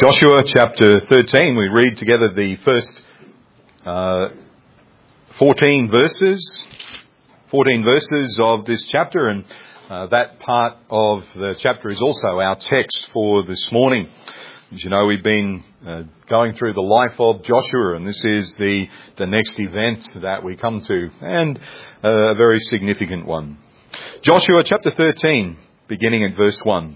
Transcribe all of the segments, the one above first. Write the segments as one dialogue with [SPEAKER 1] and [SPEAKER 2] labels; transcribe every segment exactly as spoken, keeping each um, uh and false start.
[SPEAKER 1] Joshua chapter thirteen, we read together the first uh, fourteen verses, fourteen verses of this chapter, and uh, that part of the chapter is also our text for this morning. As you know, we've been uh, going through the life of Joshua, and this is the, the next event that we come to, and uh, a very significant one. Joshua chapter thirteen, beginning at verse one.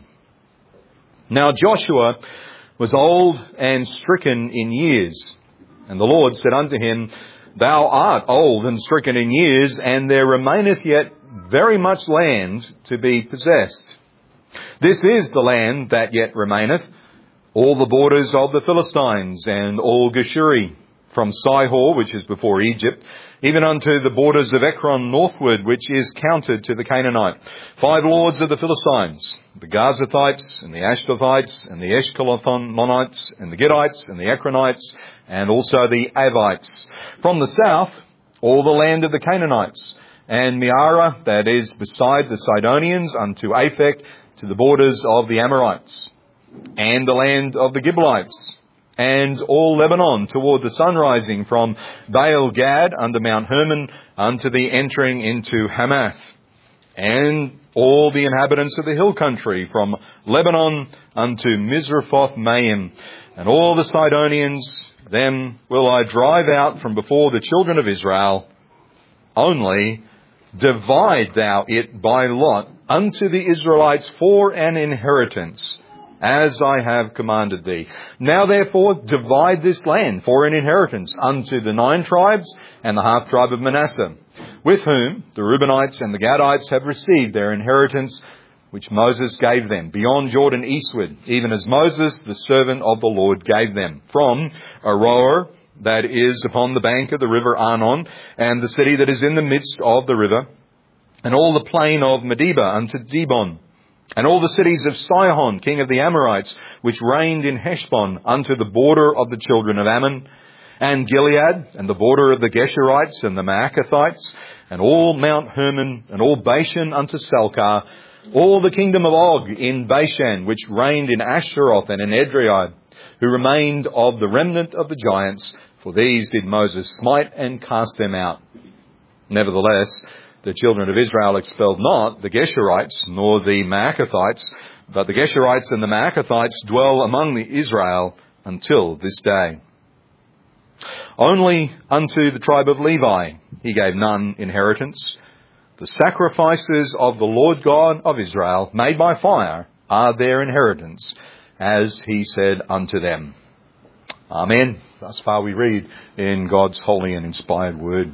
[SPEAKER 1] Now Joshua was old and stricken in years. And the Lord said unto him, Thou art old and stricken in years, and there remaineth yet very much land to be possessed. This is the land that yet remaineth, all the borders of the Philistines, and all Geshuri, from Sihor, which is before Egypt, even unto the borders of Ekron northward, which is counted to the Canaanite. Five lords of the Philistines, the Gazathites, and the Ashdothites, and the Eshkolothonites, and the Gittites, and the Ekronites, and also the Avites. From the south, all the land of the Canaanites, and Meara, that is beside the Sidonians, unto Aphek, to the borders of the Amorites, and the land of the Gibeonites, and all Lebanon toward the sunrising, from Baal Gad under Mount Hermon unto the entering into Hamath, and all the inhabitants of the hill country, from Lebanon unto Misrephoth Maim, and all the Sidonians, them will I drive out from before the children of Israel. Only divide thou it by lot unto the Israelites for an inheritance, as I have commanded thee. Now therefore divide this land for an inheritance unto the nine tribes and the half tribe of Manasseh, with whom the Reubenites and the Gadites have received their inheritance, which Moses gave them, beyond Jordan eastward, even as Moses, the servant of the Lord, gave them, from Aroer, that is upon the bank of the river Arnon, and the city that is in the midst of the river, and all the plain of Medeba unto Dibon, and all the cities of Sihon, king of the Amorites, which reigned in Heshbon, unto the border of the children of Ammon, and Gilead, and the border of the Geshurites and the Maacathites, and all Mount Hermon, and all Bashan unto Salcah, all the kingdom of Og in Bashan, which reigned in Ashtaroth and in Edrei, who remained of the remnant of the giants, for these did Moses smite and cast them out. Nevertheless, the children of Israel expelled not the Geshurites nor the Maacathites, but the Geshurites and the Maacathites dwell among the Israel until this day. Only unto the tribe of Levi he gave none inheritance. The sacrifices of the Lord God of Israel, made by fire, are their inheritance, as he said unto them. Amen. Thus far we read in God's holy and inspired word.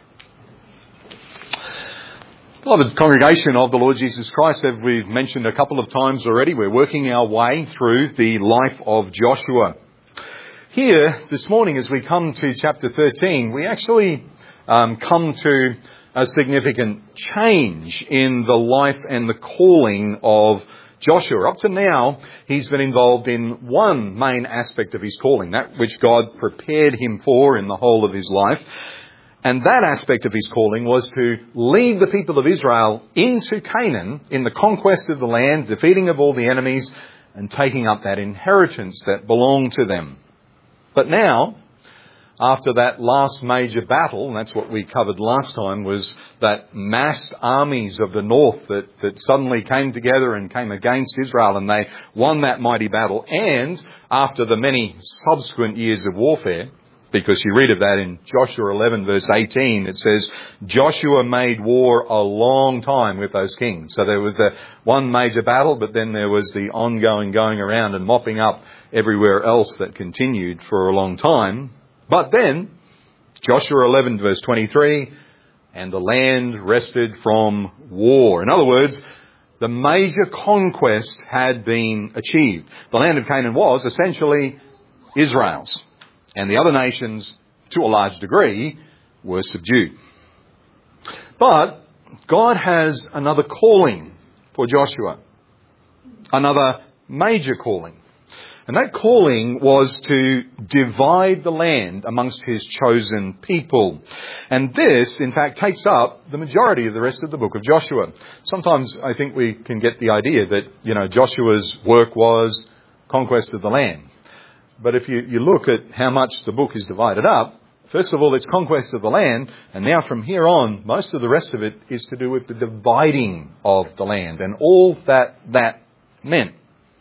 [SPEAKER 1] Beloved congregation of the Lord Jesus Christ, as we've mentioned a couple of times already, we're working our way through the life of Joshua. Here, this morning, as we come to chapter thirteen, we actually um, come to a significant change in the life and the calling of Joshua. Up to now, he's been involved in one main aspect of his calling, that which God prepared him for in the whole of his life. And that aspect of his calling was to lead the people of Israel into Canaan in the conquest of the land, defeating of all the enemies, and taking up that inheritance that belonged to them. But now, after that last major battle, and that's what we covered last time, was that massed armies of the north that, that suddenly came together and came against Israel, and they won that mighty battle. And after the many subsequent years of warfare, because you read of that in Joshua eleven verse eighteen, it says, Joshua made war a long time with those kings. So there was the one major battle, but then there was the ongoing going around and mopping up everywhere else that continued for a long time. But then, Joshua eleven verse twenty-three, and the land rested from war. In other words, the major conquest had been achieved. The land of Canaan was essentially Israel's. And the other nations, to a large degree, were subdued. But God has another calling for Joshua. Another major calling. And that calling was to divide the land amongst his chosen people. And this, in fact, takes up the majority of the rest of the book of Joshua. Sometimes I think we can get the idea that, you know, Joshua's work was conquest of the land. But if you, you look at how much the book is divided up, first of all, it's conquest of the land, and now from here on, most of the rest of it is to do with the dividing of the land and all that that meant.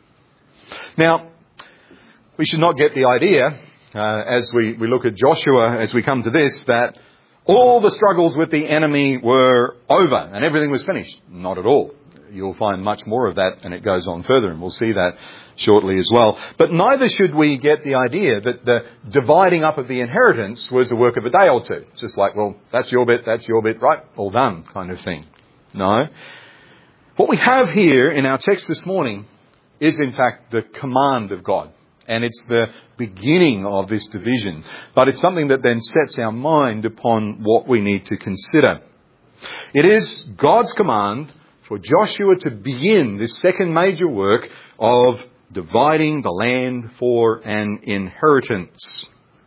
[SPEAKER 1] Now, we should not get the idea, uh, as we, we look at Joshua, as we come to this, that all the struggles with the enemy were over and everything was finished. Not at all. You'll find much more of that, and it goes on further, and we'll see that shortly as well. But neither should we get the idea that the dividing up of the inheritance was the work of a day or two. It's just like, well, that's your bit, that's your bit, right, all done kind of thing. No. What we have here in our text this morning is in fact the command of God. And it's the beginning of this division. But it's something that then sets our mind upon what we need to consider. It is God's command for Joshua to begin this second major work of dividing the land for an inheritance.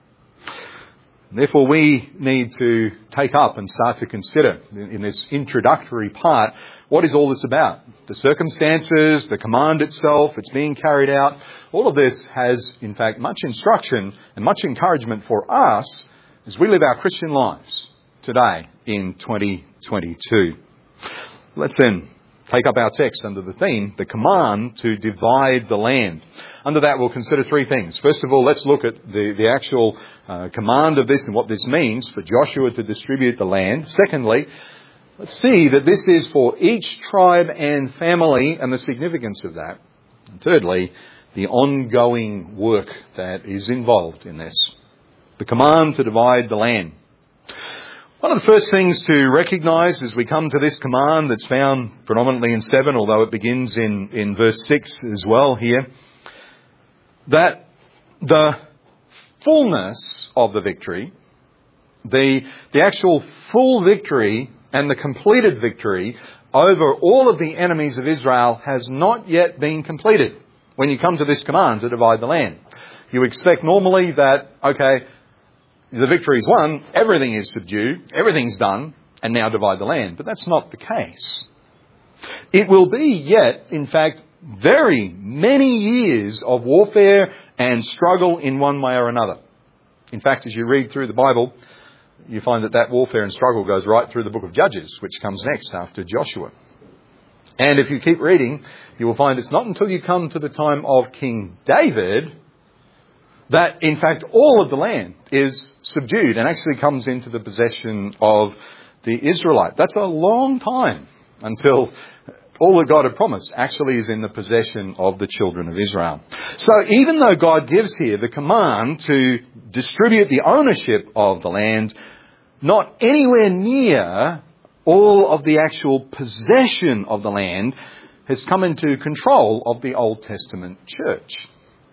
[SPEAKER 1] Therefore, we need to take up and start to consider in this introductory part, what is all this about? The circumstances, the command itself, it's being carried out. All of this has, in fact, much instruction and much encouragement for us as we live our Christian lives today in twenty twenty-two. Let's then take up our text under the theme, the command to divide the land. Under that, we'll consider three things. First of all, let's look at the, the actual uh, command of this and what this means for Joshua to distribute the land. Secondly, let's see that this is for each tribe and family and the significance of that. And thirdly, the ongoing work that is involved in this. The command to divide the land. One of the first things to recognise as we come to this command that's found predominantly in seven, although it begins in, in verse six as well here, that the fullness of the victory, the, the actual full victory and the completed victory over all of the enemies of Israel has not yet been completed when you come to this command to divide the land. You expect normally that, okay, the victory is won, everything is subdued, everything's done, and now divide the land. But that's not the case. It will be yet, in fact, very many years of warfare and struggle in one way or another. In fact, as you read through the Bible, you find that that warfare and struggle goes right through the book of Judges, which comes next after Joshua. And if you keep reading, you will find it's not until you come to the time of King David that, in fact, all of the land is subdued and actually comes into the possession of the Israelite. That's a long time until all that God had promised actually is in the possession of the children of Israel. So even though God gives here the command to distribute the ownership of the land, not anywhere near all of the actual possession of the land has come into control of the Old Testament church.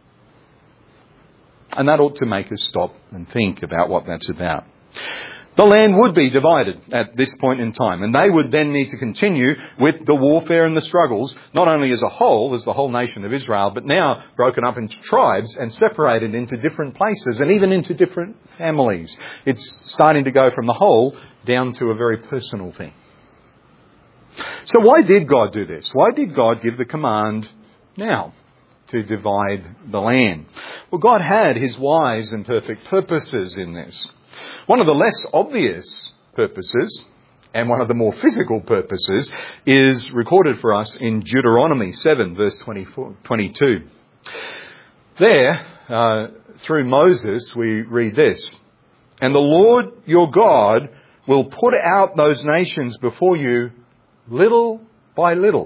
[SPEAKER 1] And that ought to make us stop and think about what that's about. The land would be divided at this point in time, and they would then need to continue with the warfare and the struggles, not only as a whole, as the whole nation of Israel, but now broken up into tribes and separated into different places and even into different families. It's starting to go from the whole down to a very personal thing. So why did God do this? Why did God give the command now to divide the land? Well, God had his wise and perfect purposes in this. One of the less obvious purposes, and one of the more physical purposes, is recorded for us in Deuteronomy seven, verse twenty-four, twenty-two. There, uh, through Moses, we read this: "And the Lord your God will put out those nations before you little by little,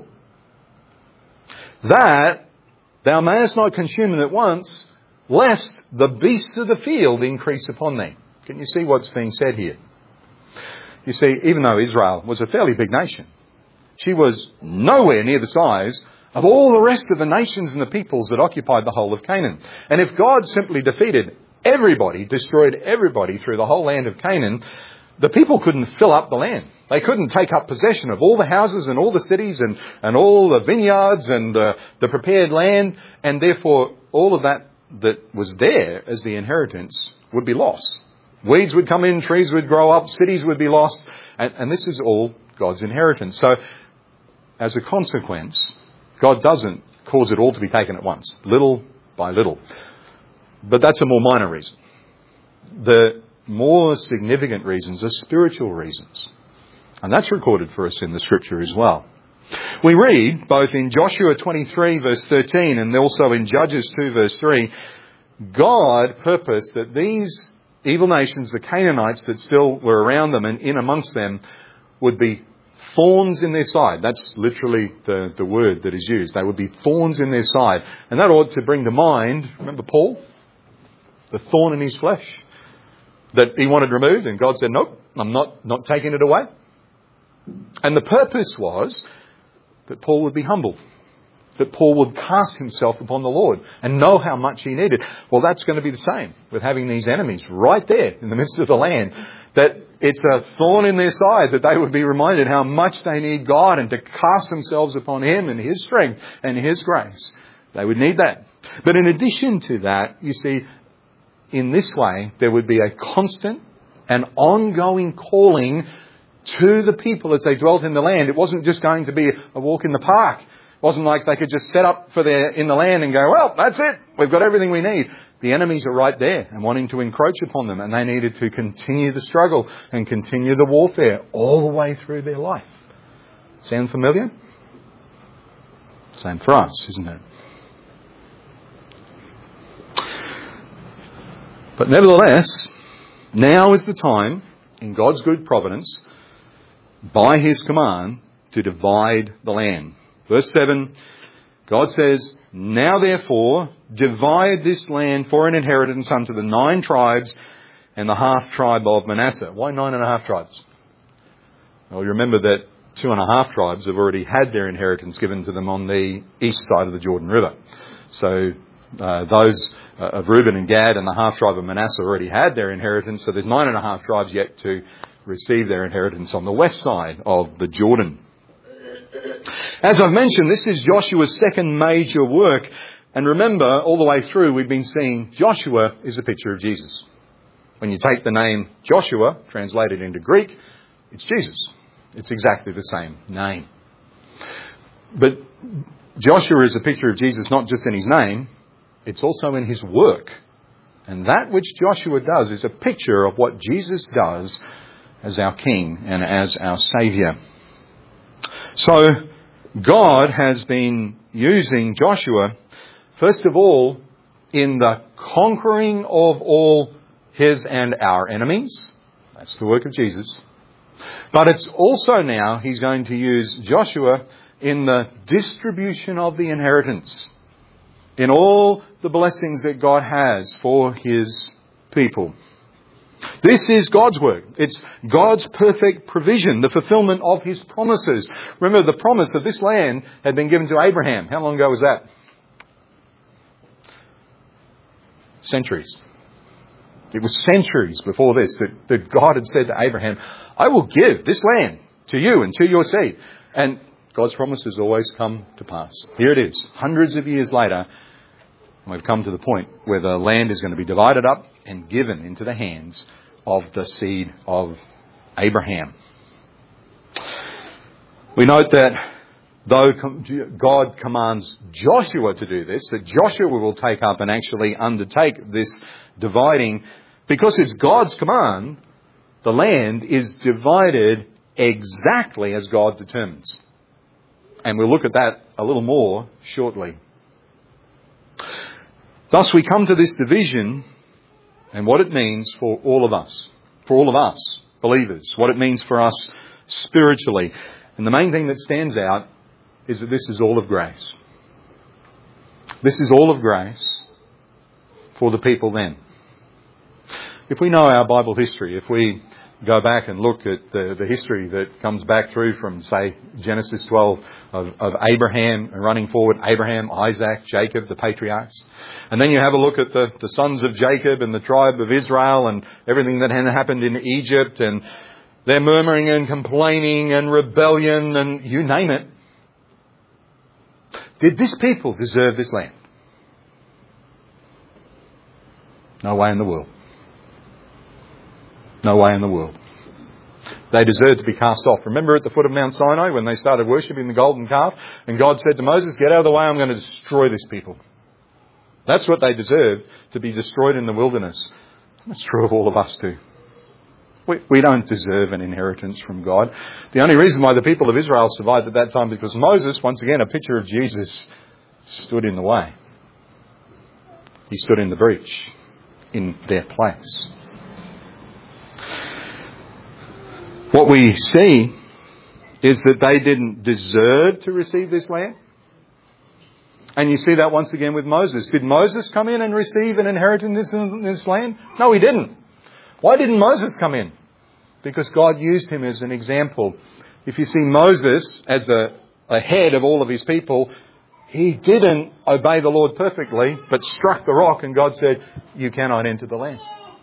[SPEAKER 1] that thou mayest not consume them at once, lest the beasts of the field increase upon thee." Can you see what's being said here? You see, even though Israel was a fairly big nation, she was nowhere near the size of all the rest of the nations and the peoples that occupied the whole of Canaan. And if God simply defeated everybody, destroyed everybody through the whole land of Canaan, the people couldn't fill up the land. They couldn't take up possession of all the houses and all the cities and, and all the vineyards and uh, the prepared land. And therefore, all of that that was there as the inheritance would be lost. Weeds would come in, trees would grow up, cities would be lost. And, and this is all God's inheritance. So, as a consequence, God doesn't cause it all to be taken at once, little by little. But that's a more minor reason. The more significant reasons are spiritual reasons. And that's recorded for us in the Scripture as well. We read, both in Joshua twenty-three verse thirteen and also in Judges two verse three, God purposed that these evil nations, the Canaanites that still were around them and in amongst them, would be thorns in their side. That's literally the, the word that is used. They would be thorns in their side. And that ought to bring to mind, remember Paul? The thorn in his flesh that he wanted removed, and God said, nope, I'm not, not taking it away. And the purpose was that Paul would be humble, that Paul would cast himself upon the Lord and know how much he needed. Well, that's going to be the same with having these enemies right there in the midst of the land, that it's a thorn in their side, that they would be reminded how much they need God and to cast themselves upon Him and His strength and His grace. They would need that. But in addition to that, you see, in this way, there would be a constant and ongoing calling to the people as they dwelt in the land. It wasn't just going to be a walk in the park. It wasn't like they could just set up for their in the land and go, well, that's it. We've got everything we need. The enemies are right there and wanting to encroach upon them, and they needed to continue the struggle and continue the warfare all the way through their life. Sound familiar? Same for us, isn't it? But nevertheless, now is the time, in God's good providence, by His command, to divide the land. Verse seven, God says, now therefore, divide this land for an inheritance unto the nine tribes and the half tribe of Manasseh. Why nine and a half tribes? Well, you remember that two and a half tribes have already had their inheritance given to them on the east side of the Jordan River. So uh, those uh, of Reuben and Gad and the half tribe of Manasseh already had their inheritance. So there's nine and a half tribes yet to receive their inheritance on the west side of the Jordan. As I've mentioned, this is Joshua's second major work. And remember, all the way through, we've been seeing Joshua is a picture of Jesus. When you take the name Joshua, translated into Greek, it's Jesus. It's exactly the same name. But Joshua is a picture of Jesus not just in his name, it's also in his work. And that which Joshua does is a picture of what Jesus does as our King and as our Saviour. So God has been using Joshua, first of all, in the conquering of all his and our enemies. That's the work of Jesus. But it's also now He's going to use Joshua in the distribution of the inheritance, in all the blessings that God has for His people. This is God's work. It's God's perfect provision, the fulfillment of His promises. Remember, the promise of this land had been given to Abraham. How long ago was that? Centuries. It was centuries before this that, that God had said to Abraham, I will give this land to you and to your seed. And God's promises always come to pass. Here it is, hundreds of years later, we've come to the point where the land is going to be divided up and given into the hands of the seed of Abraham. We note that though God commands Joshua to do this, that Joshua will take up and actually undertake this dividing, because it's God's command, the land is divided exactly as God determines. And we'll look at that a little more shortly. Thus we come to this division and what it means for all of us, for all of us believers, what it means for us spiritually. And the main thing that stands out is that this is all of grace. This is all of grace for the people then. If we know our Bible history, if we go back and look at the, the history that comes back through from, say, Genesis twelve of, of Abraham, and running forward, Abraham, Isaac, Jacob, the patriarchs. And then you have a look at the, the sons of Jacob and the tribe of Israel and everything that had happened in Egypt and their murmuring and complaining and rebellion and you name it. Did this people deserve this land? No way in the world. No way in the world. They deserved to be cast off. Remember at the foot of Mount Sinai when they started worshipping the golden calf and God said to Moses, get out of the way, I'm going to destroy this people. That's what they deserved, to be destroyed in the wilderness. That's true of all of us too. We, we don't deserve an inheritance from God. The only reason why the people of Israel survived at that time because Moses, once again a picture of Jesus, stood in the way. He stood in the breach in their place. What we see is that they didn't deserve to receive this land. And you see that once again with Moses. Did Moses come in and receive an inheritance in this land? No, he didn't. Why didn't Moses come in? Because God used him as an example. If you see Moses as a, a head of all of his people, he didn't obey the Lord perfectly, but struck the rock and God said, you cannot enter the land.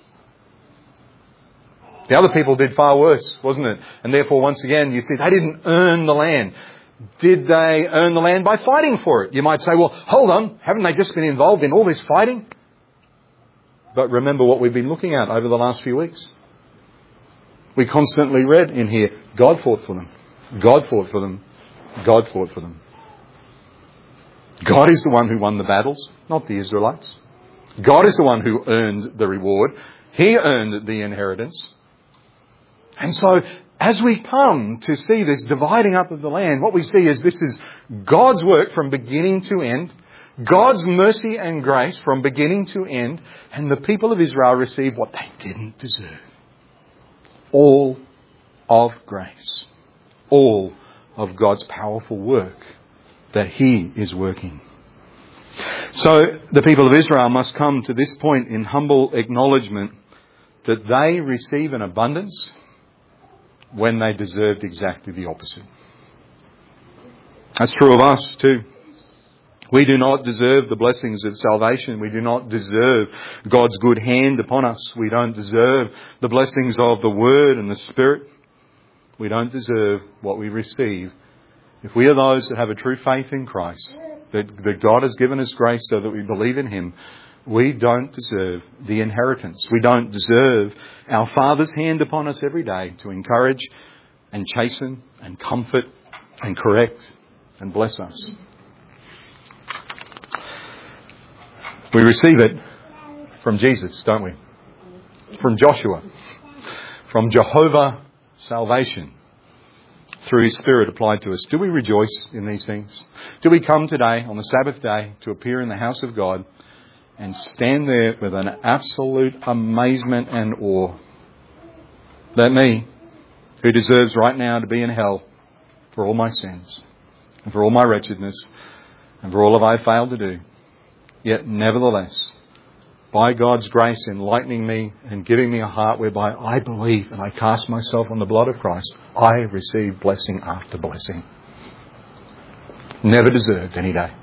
[SPEAKER 1] The other people did far worse, wasn't it? And therefore, once again, you see, they didn't earn the land. Did they earn the land by fighting for it? You might say, well, hold on, haven't they just been involved in all this fighting? But remember what we've been looking at over the last few weeks. We constantly read in here, God fought for them. God fought for them. God fought for them. God is the one who won the battles, not the Israelites. God is the one who earned the reward. He earned the inheritance. And so, as we come to see this dividing up of the land, what we see is this is God's work from beginning to end, God's mercy and grace from beginning to end, and the people of Israel receive what they didn't deserve. All of grace. All of God's powerful work that He is working. So the people of Israel must come to this point in humble acknowledgement that they receive an abundance when they deserved exactly the opposite. That's true of us too. We do not deserve the blessings of salvation. We do not deserve God's good hand upon us. We don't deserve the blessings of the Word and the Spirit. We don't deserve what we receive. If we are those that have a true faith in Christ, that, that God has given us grace so that we believe in Him, we don't deserve the inheritance. We don't deserve our Father's hand upon us every day to encourage and chasten and comfort and correct and bless us. We receive it from Jesus, don't we? From Joshua. From Jehovah salvation. Through His Spirit applied to us. Do we rejoice in these things? Do we come today on the Sabbath day to appear in the house of God and stand there with an absolute amazement and awe that me, who deserves right now to be in hell for all my sins and for all my wretchedness and for all that I failed to do, yet nevertheless, by God's grace enlightening me and giving me a heart whereby I believe and I cast myself on the blood of Christ, I receive blessing after blessing. Never deserved any day.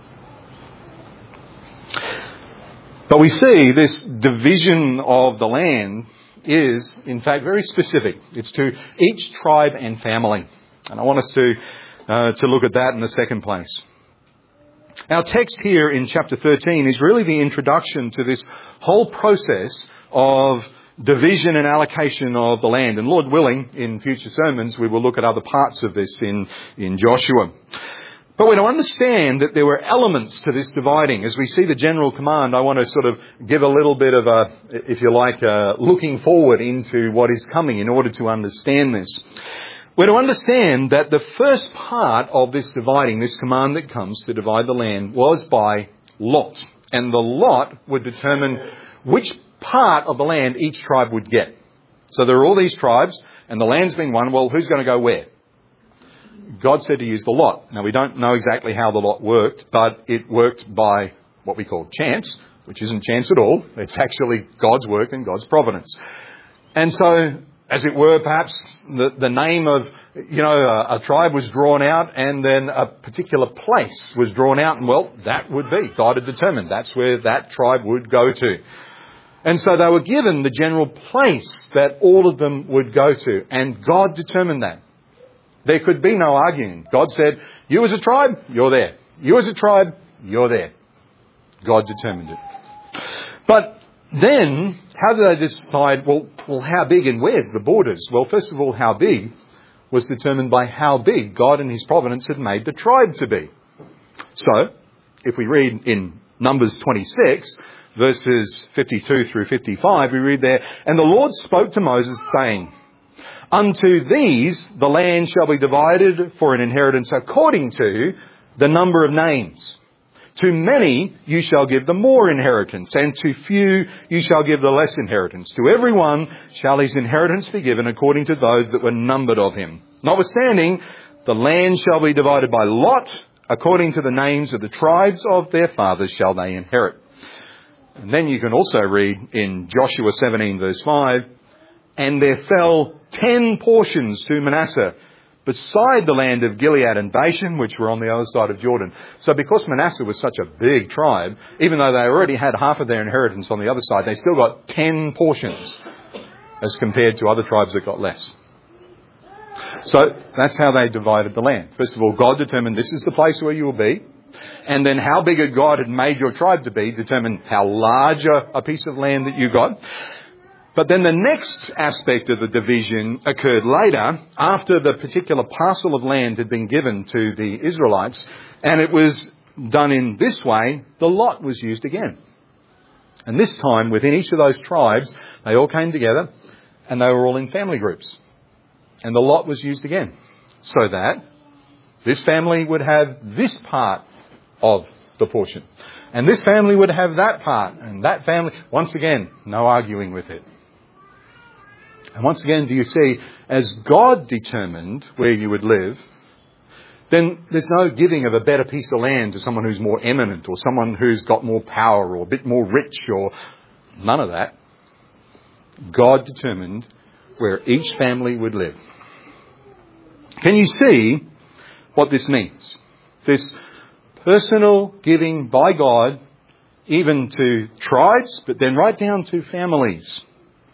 [SPEAKER 1] But we see this division of the land is, in fact, very specific. It's to each tribe and family. And I want us to, uh, to look at that in the second place. Our text here in chapter thirteen is really the introduction to this whole process of division and allocation of the land. And Lord willing, in future sermons, we will look at other parts of this in, in Joshua. But we don't understand that there were elements to this dividing. As we see the general command, I want to sort of give a little bit of a, if you like, a looking forward into what is coming in order to understand this. We're to understand that the first part of this dividing, this command that comes to divide the land, was by lot. And the lot would determine which part of the land each tribe would get. So there are all these tribes, and the land's been won. Well, who's going to go where? God said to use the lot. Now, we don't know exactly how the lot worked, but it worked by what we call chance, which isn't chance at all. It's actually God's work and God's providence. And so, as it were, perhaps the, the name of, you know, a, a tribe was drawn out and then a particular place was drawn out. And, well, that would be. God had determined that's where that tribe would go to. And so they were given the general place that all of them would go to. And God determined that. There could be no arguing. God said, you as a tribe, you're there. You as a tribe, you're there. God determined it. But then, how did they decide, well, well, how big and where's the borders? Well, first of all, how big was determined by how big God in His providence had made the tribe to be. So, if we read in Numbers twenty-six, verses fifty-two through fifty-five, we read there, "And the Lord spoke to Moses, saying, Unto these the land shall be divided for an inheritance according to the number of names. To many you shall give the more inheritance, and to few you shall give the less inheritance. To every one shall his inheritance be given according to those that were numbered of him. Notwithstanding, the land shall be divided by lot, according to the names of the tribes of their fathers shall they inherit." And then you can also read in Joshua seventeen verse five, "And there fell ten portions to Manasseh, beside the land of Gilead and Bashan, which were on the other side of Jordan." So because Manasseh was such a big tribe, even though they already had half of their inheritance on the other side, they still got ten portions as compared to other tribes that got less. So that's how they divided the land. First of all, God determined this is the place where you will be. And then how big a God had made your tribe to be determined how large a, a piece of land that you got. But then the next aspect of the division occurred later, after the particular parcel of land had been given to the Israelites, and it was done in this way, the lot was used again. And this time, within each of those tribes, they all came together, and they were all in family groups. And the lot was used again, so that this family would have this part of the portion, and this family would have that part, and that family, once again, no arguing with it. And once again, do you see, as God determined where you would live, then there's no giving of a better piece of land to someone who's more eminent or someone who's got more power or a bit more rich or none of that. God determined where each family would live. Can you see what this means? This personal giving by God, even to tribes, but then right down to families.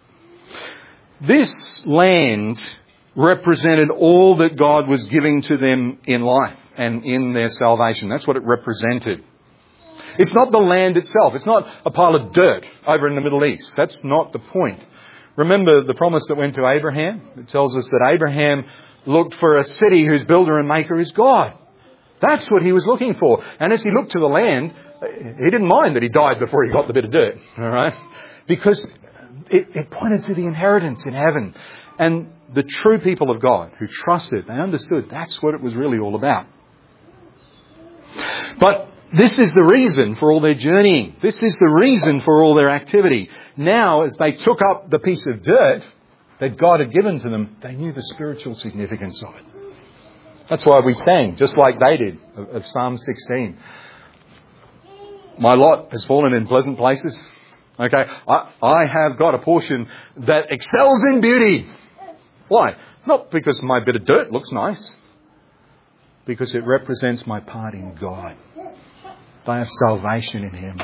[SPEAKER 1] This land represented all that God was giving to them in life and in their salvation. That's what it represented. It's not the land itself. It's not a pile of dirt over in the Middle East. That's not the point. Remember the promise that went to Abraham? It tells us that Abraham looked for a city whose builder and maker is God. That's what he was looking for. And as he looked to the land, he didn't mind that he died before he got the bit of dirt. All right? Because It, it pointed to the inheritance in heaven. And the true people of God who trusted, they understood that's what it was really all about. But this is the reason for all their journeying. This is the reason for all their activity. Now, as they took up the piece of dirt that God had given to them, they knew the spiritual significance of it. That's why we sang, just like they did, of, of Psalm sixteen. "My lot has fallen in pleasant places." Okay, I, I have got a portion that excels in beauty. Why? Not because my bit of dirt looks nice. Because it represents my part in God. I have salvation in Him.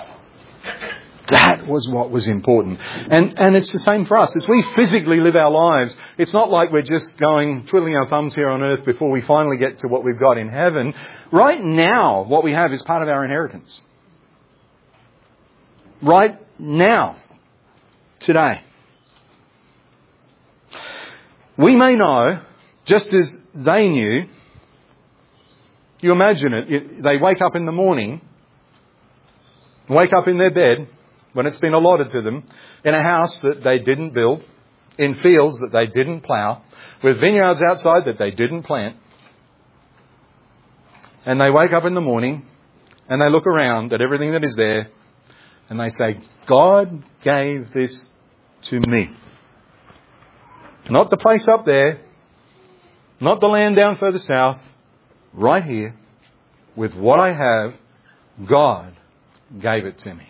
[SPEAKER 1] That was what was important. And, and it's the same for us. As we physically live our lives, it's not like we're just going, twiddling our thumbs here on earth before we finally get to what we've got in heaven. Right now, what we have is part of our inheritance. Right now, today. We may know, just as they knew, you imagine it, they wake up in the morning, wake up in their bed, when it's been allotted to them, in a house that they didn't build, in fields that they didn't plough, with vineyards outside that they didn't plant. And they wake up in the morning and they look around at everything that is there and they say, God gave this to me. Not the place up there, not the land down further south, right here, with what I have, God gave it to me.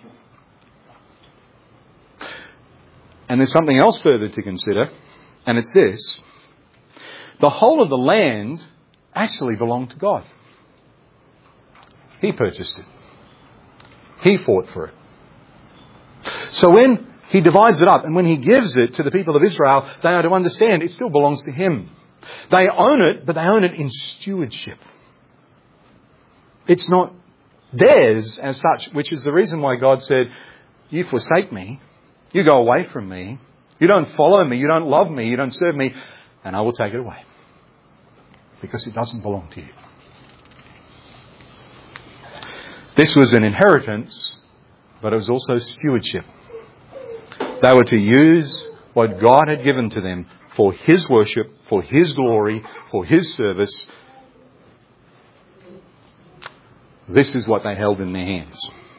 [SPEAKER 1] And there's something else further to consider, and it's this. The whole of the land actually belonged to God. He purchased it. He fought for it. So when He divides it up and when He gives it to the people of Israel, they are to understand it still belongs to Him. They own it, but they own it in stewardship. It's not theirs as such, which is the reason why God said, you forsake me, you go away from me, you don't follow me, you don't love me, you don't serve me, and I will take it away. Because it doesn't belong to you. This was an inheritance, but it was also stewardship. They were to use what God had given to them for His worship, for His glory, for His service. This is what they held in their hands.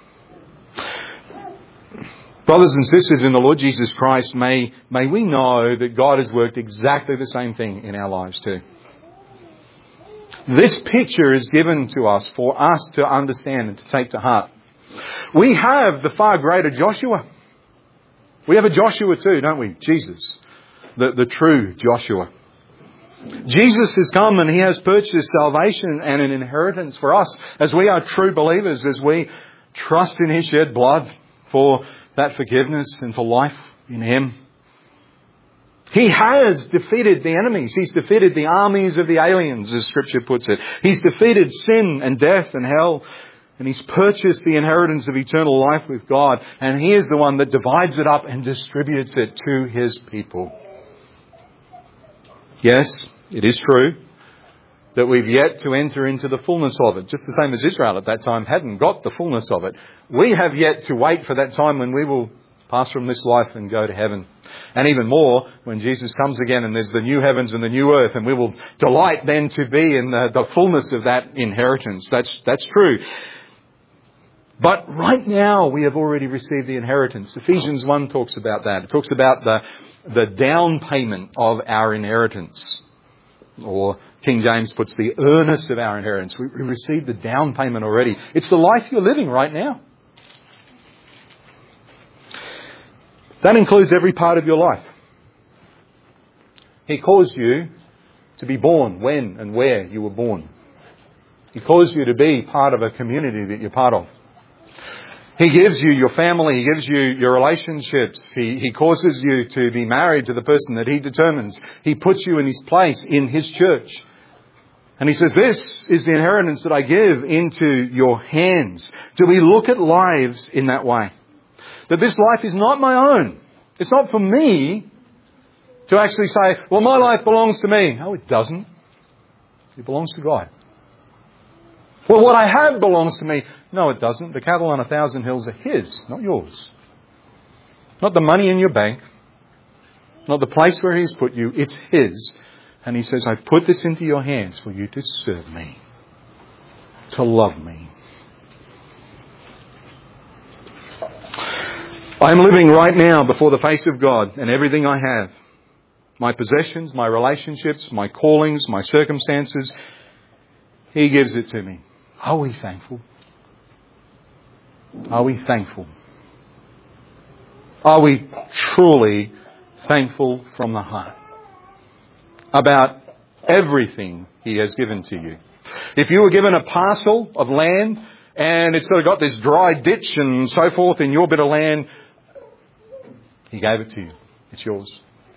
[SPEAKER 1] Brothers and sisters in the Lord Jesus Christ, may, may we know that God has worked exactly the same thing in our lives too. This picture is given to us for us to understand and to take to heart. We have the far greater Joshua. We have a Joshua too, don't we? Jesus, the, the true Joshua. Jesus has come and He has purchased salvation and an inheritance for us as we are true believers, as we trust in His shed blood for that forgiveness and for life in Him. He has defeated the enemies. He's defeated the armies of the aliens, as Scripture puts it. He's defeated sin and death and hell. And He's purchased the inheritance of eternal life with God. And He is the one that divides it up and distributes it to His people. Yes, it is true that we've yet to enter into the fullness of it. Just the same as Israel at that time hadn't got the fullness of it. We have yet to wait for that time when we will pass from this life and go to heaven. And even more, when Jesus comes again and there's the new heavens and the new earth, and we will delight then to be in the, the fullness of that inheritance. That's, that's true. But right now we have already received the inheritance. Ephesians one talks about that. It talks about the, the down payment of our inheritance. Or King James puts the earnest of our inheritance. We, we received the down payment already. It's the life you're living right now. That includes every part of your life. He caused you to be born when and where you were born. He caused you to be part of a community that you're part of. He gives you your family. He gives you your relationships. He, he causes you to be married to the person that He determines. He puts you in His place in His church. And He says, this is the inheritance that I give into your hands. Do we look at lives in that way? That this life is not my own. It's not for me to actually say, well, my life belongs to me. No, it doesn't. It belongs to God. Well, what I have belongs to me. No, it doesn't. The cattle on a thousand hills are His, not yours. Not the money in your bank. Not the place where He's put you. It's His. And He says, I put this into your hands for you to serve me. To love me. I am living right now before the face of God, and everything I have, my possessions, my relationships, my callings, my circumstances, He gives it to me. Are we thankful? Are we thankful? Are we truly thankful from the heart about everything He has given to you? If you were given a parcel of land and it's sort of got this dry ditch and so forth in your bit of land, He gave it to you. It's yours.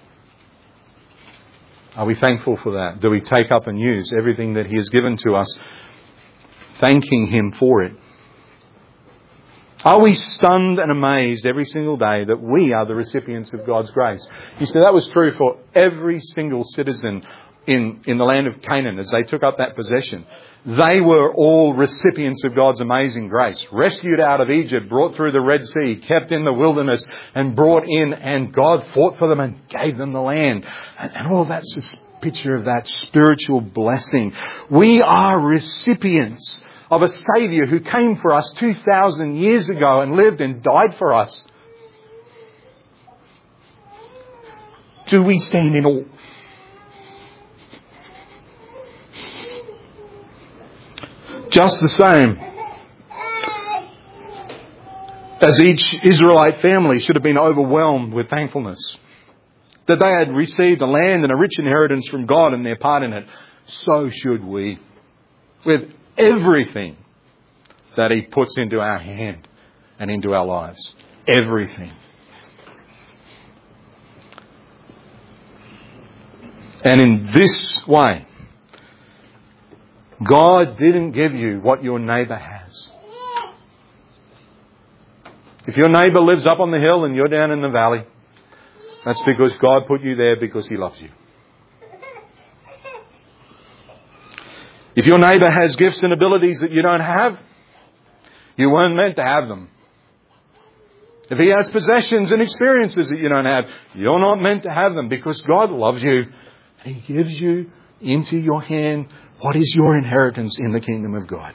[SPEAKER 1] Are we thankful for that? Do we take up and use everything that He has given to us, thanking Him for it? Are we stunned and amazed every single day that we are the recipients of God's grace? You see, that was true for every single citizen in, in the land of Canaan as they took up that possession. They were all recipients of God's amazing grace. Rescued out of Egypt, brought through the Red Sea, kept in the wilderness and brought in, and God fought for them and gave them the land. And, and all that's a picture of that spiritual blessing. We are recipients of a Saviour who came for us two thousand years ago and lived and died for us. Do we stand in awe? Just the same as each Israelite family should have been overwhelmed with thankfulness that they had received a land and a rich inheritance from God and their part in it, so should we, with everything that He puts into our hand and into our lives. Everything. And in this way, God didn't give you what your neighbour has. If your neighbour lives up on the hill and you're down in the valley, that's because God put you there because He loves you. If your neighbour has gifts and abilities that you don't have, You weren't meant to have them. If He has possessions and experiences that you don't have, you're not meant to have them, because God loves you. He gives you into your hand what is your inheritance in the kingdom of God.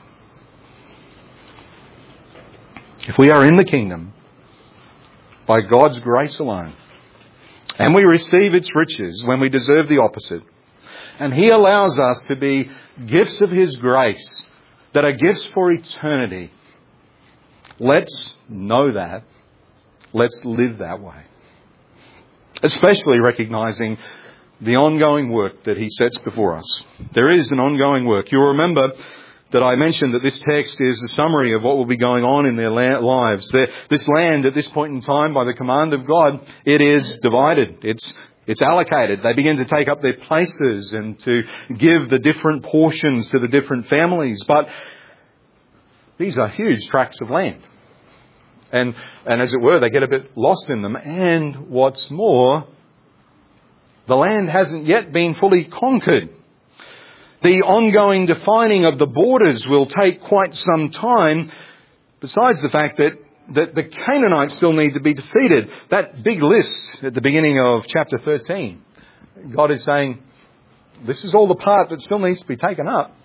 [SPEAKER 1] If we are in the kingdom by God's grace alone, and we receive its riches when we deserve the opposite, and He allows us to be gifts of His grace that are gifts for eternity, let's know that. Let's live that way. Especially recognizing the ongoing work that He sets before us. There is an ongoing work. You'll remember that I mentioned that this text is a summary of what will be going on in their lives. This land at this point in time, by the command of God, it is divided. It's It's allocated. They begin to take up their places and to give the different portions to the different families. But these are huge tracts of land. And, and as it were, they get a bit lost in them. And what's more, the land hasn't yet been fully conquered. The ongoing defining of the borders will take quite some time, besides the fact that that the Canaanites still need to be defeated. That big list at the beginning of chapter thirteen, God is saying, this is all the part that still needs to be taken up,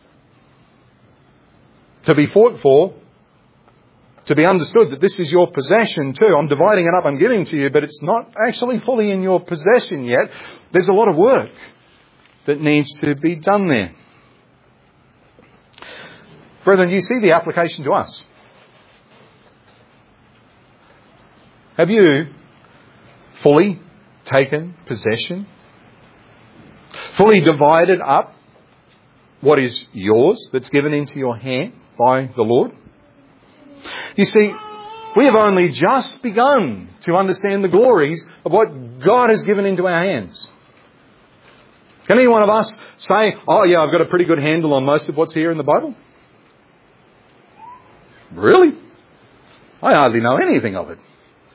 [SPEAKER 1] to be fought for, to be understood that this is your possession too. I'm dividing it up, I'm giving to you, but it's not actually fully in your possession yet. There's a lot of work that needs to be done there. Brethren, you see the application to us. Have you fully taken possession? Fully divided up what is yours that's given into your hand by the Lord? You see, we have only just begun to understand the glories of what God has given into our hands. Can any one of us say, oh yeah, I've got a pretty good handle on most of what's here in the Bible? Really? I hardly know anything of it.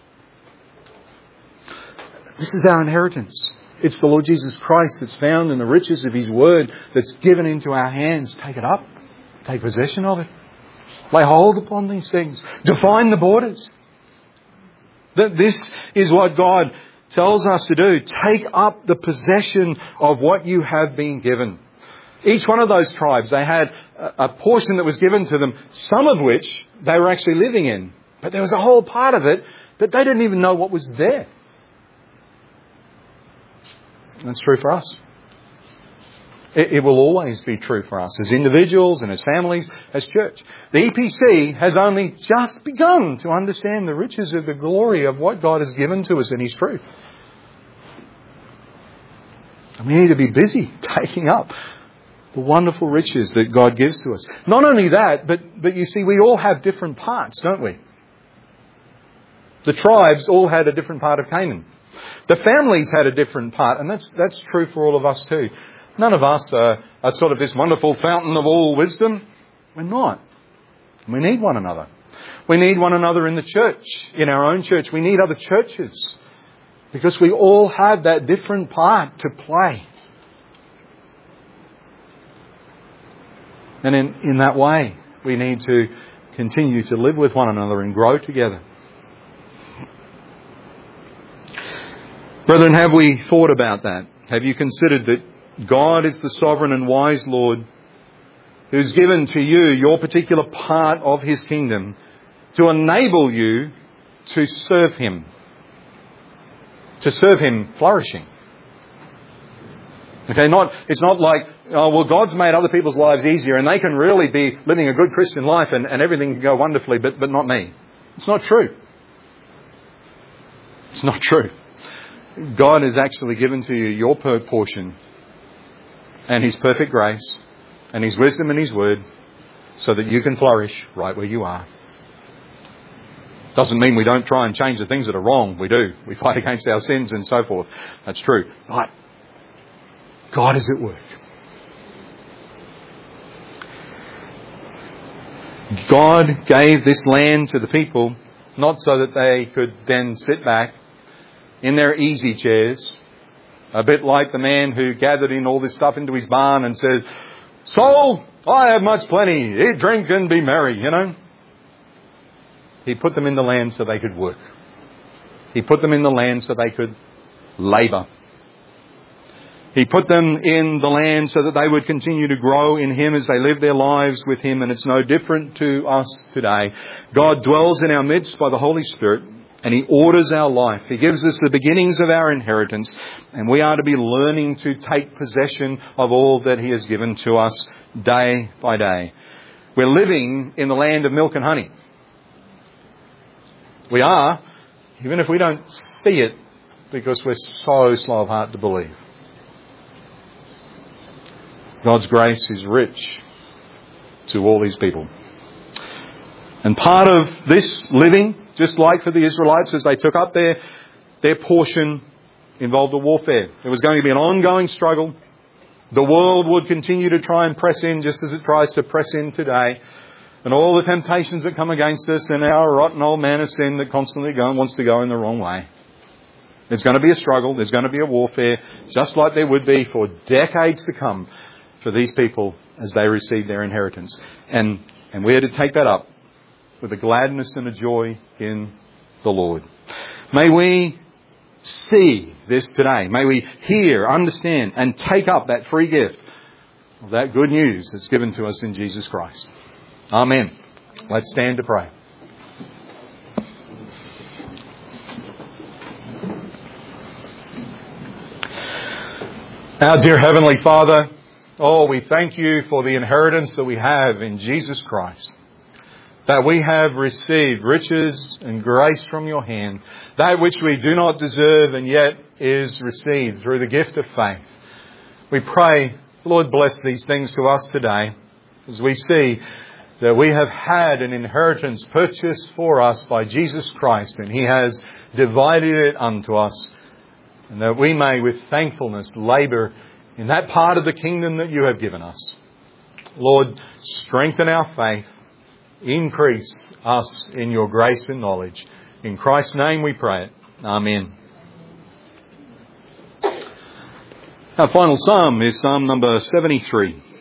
[SPEAKER 1] This is our inheritance. It's the Lord Jesus Christ that's found in the riches of His Word that's given into our hands. Take it up. Take possession of it. Lay hold upon these things. Define the borders. That this is what God tells us to do. Take up the possession of what you have been given. Each one of those tribes, they had a portion that was given to them, some of which they were actually living in. But there was a whole part of it that they didn't even know what was there. That's true for us. It, it will always be true for us as individuals and as families, as church. The E P C has only just begun to understand the riches of the glory of what God has given to us in His truth. And we need to be busy taking up the wonderful riches that God gives to us. Not only that, but, but you see, we all have different parts, don't we? The tribes all had a different part of Canaan. The families had a different part, and that's that's true for all of us too. None of us are, are sort of this wonderful fountain of all wisdom. We're not. We need one another. We need one another in the church, in our own church. We need other churches, because we all have that different part to play. And in, in that way, we need to continue to live with one another and grow together. Brethren, have we thought about that? Have you considered that God is the sovereign and wise Lord who's given to you your particular part of His kingdom to enable you to serve Him, to serve Him flourishing? Okay, not it's not like, oh, well, God's made other people's lives easier and they can really be living a good Christian life and, and everything can go wonderfully, but, but not me. It's not true. It's not true. God has actually given to you your portion and His perfect grace and His wisdom and His word so that you can flourish right where you are. Doesn't mean we don't try and change the things that are wrong. We do. We fight against our sins and so forth. That's true. But God is at work. God gave this land to the people not so that they could then sit back in their easy chairs, a bit like the man who gathered in all this stuff into his barn and says, "Soul, I have much plenty. Eat, drink and be merry," you know. He put them in the land so they could work. He put them in the land so they could labour. He put them in the land so that they would continue to grow in Him as they live their lives with Him. And it's no different to us today. God dwells in our midst by the Holy Spirit, and He orders our life. He gives us the beginnings of our inheritance, and we are to be learning to take possession of all that He has given to us day by day. We're living in the land of milk and honey. We are, even if we don't see it, because we're so slow of heart to believe. God's grace is rich to all His people. And part of this living, just like for the Israelites as they took up their, their portion, involved a warfare. There was going to be an ongoing struggle. The world would continue to try and press in just as it tries to press in today. And all the temptations that come against us and our rotten old man of sin that constantly go and wants to go in the wrong way. There's going to be a struggle. There's going to be a warfare, just like there would be for decades to come for these people as they receive their inheritance. And, and we're to take that up with a gladness and a joy in the Lord. May we see this today. May we hear, understand, and take up that free gift of that good news that's given to us in Jesus Christ. Amen. Let's stand to pray. Our dear Heavenly Father, oh, we thank You for the inheritance that we have in Jesus Christ. That we have received riches and grace from Your hand, that which we do not deserve and yet is received through the gift of faith. We pray, Lord, bless these things to us today as we see that we have had an inheritance purchased for us by Jesus Christ, and He has divided it unto us, and that we may with thankfulness labour in that part of the kingdom that You have given us. Lord, strengthen our faith. Increase us in Your grace and knowledge. In Christ's name we pray it. Amen. Our final psalm is Psalm number seventy-three.